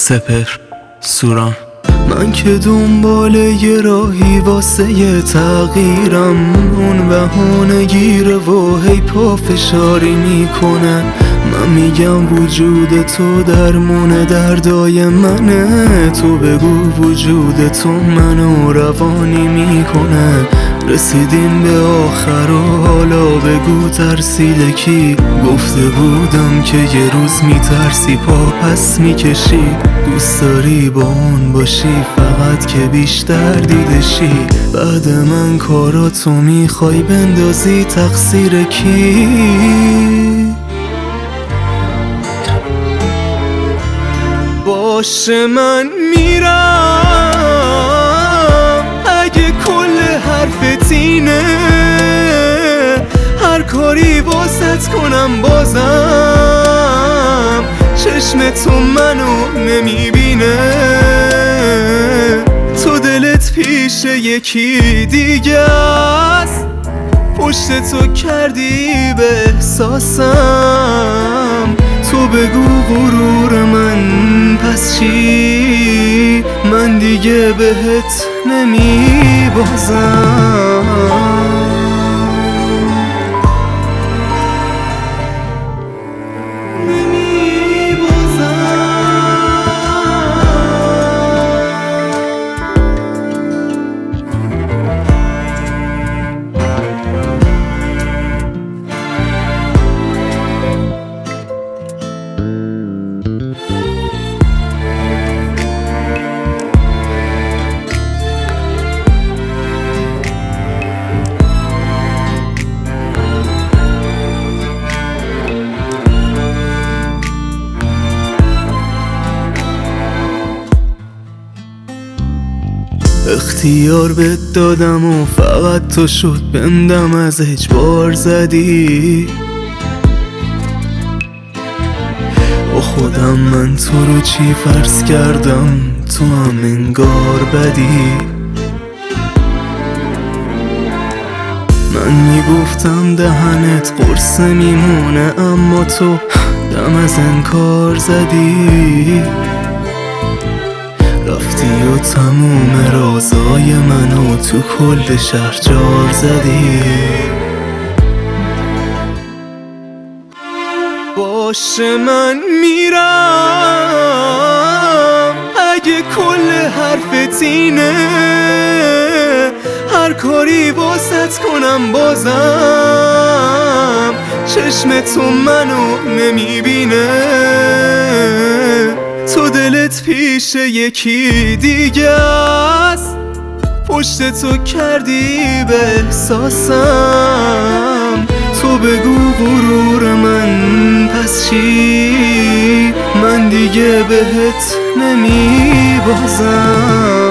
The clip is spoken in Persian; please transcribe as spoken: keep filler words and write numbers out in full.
سپر سوران. من که دنبال یه راهی واسه یه تغییرم، اون بهونه گیره و هی پا فشاری میکنه. من میگم وجود تو درمون دردای منه، تو بگو وجود تو منو روانی میکنه. رسیدیم به آخر و حالا بگو ترسیده کی؟ گفته بودم که یه روز میترسی پا پس میکشی، دوست داری با اون باشی فقط که بیشتر دیدشی. بعد من کاراتو میخوای بندازی تقصیر کی؟ باشه من میرم اگه کل حرفت اینه، هر کاری واسط کنم بازم چشم تو منو نمیبینه. تو دلت پیش یکی دیگه است، پشت تو کردی به احساسم. تو بگو غرور من پس چی؟ من دیگه بهت نمی بازم. اختیار بهت دادم و فقط تو شد بندم از اجبار زدی. با خودم من تو رو چی فرض کردم، تو هم انگار بدی. من میگفتم دهنت قرصه میمونه، اما تو دم از انکار زدی. رفتی و تموم رازای منو تو کل شهر جار زدی. باشه من میرم اگه کل حرفت اینه، هر کاری واسط کنم بازم چشم تو منو نمیبینه. تو دلت پیش یکی دیگه است، پشت تو کردی به احساسم. تو بگو غرور من پس چی؟ من دیگه بهت نمی بازم.